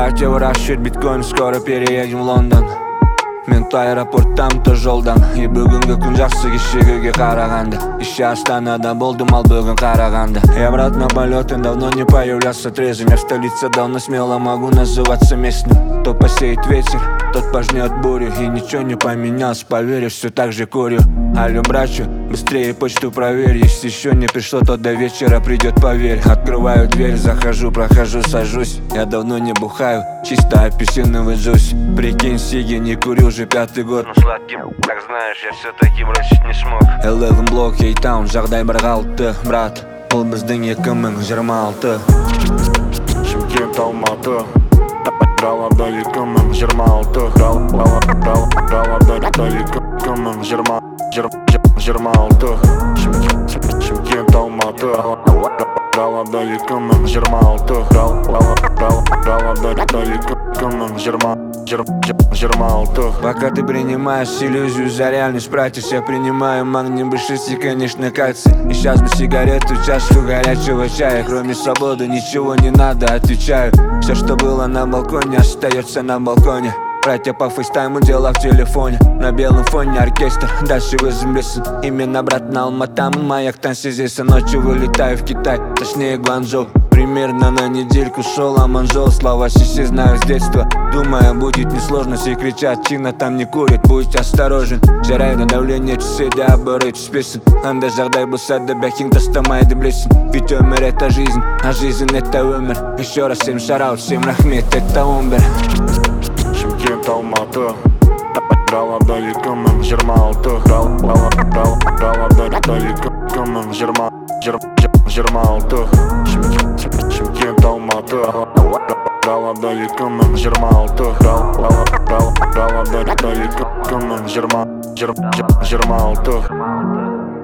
Братья выращивают биткоин, скоро переедем в Лондон. Мен то аэропорттан, то жолдан. И бүгінгі күн жақсы кешегіге қарағанда. Еще Астанада болдым, ал бүгін Қарағанды. И обратно полеты давно не появлялся трезвым. Я в столице давно смело могу называться местным. То посеет ветер, тот пожнет бурю. И ничего не поменялось, поверь, все так же курю. Алло, братью, быстрее почту проверь. Если еще не пришло, то до вечера придет, поверь. Открываю дверь, захожу, прохожу, сажусь. Я давно не бухаю, чисто апельсиновый джусь. Прикинь, сиги не курю уже 5-й год. Но сладким, как знаешь, я все-таки бросить не смог. 11 блок, Кейтаун, жағдай бір қалыпты. Брат, бұл біздің 2026. Шымкент, Алматы, далада 2026. Далада 2026. Шымкент, Алматы, далада 2026. Далада 2026. Пока ты принимаешь иллюзию за реальность, братец, я принимаю магний B6 и, конечно, кальций. И сейчас бы сигарету, чашку горячего чая. Кроме свободы ничего не надо, отвечаю. Все, что было на балконе, остается на балконе. Братья по фейстайму, дела в телефоне. На белом фоне оркестр, дальше выземлесен. Именно брат на Алматам, маяк танцизеса. Ночью вылетаю в Китай, точнее Гуанчжоу. Примерно на недельку шел Аманжол. Слова Сиси знаю с детства. Думаю, будет несложно, все кричат, Чина там не курит, будь осторожен. Жарай на давление, часы оборот спесен. Анда жағдай болса да бәкең тастамайды білесің. Ведь өмір это жизнь, а жизнь это өмір. Еще раз всем шараут, всем рахмет, это Умбер. Шымкент, Алматы, далада 2026. Далада 2026. Шымкент, Алматы, далада 2026. Далада 2026.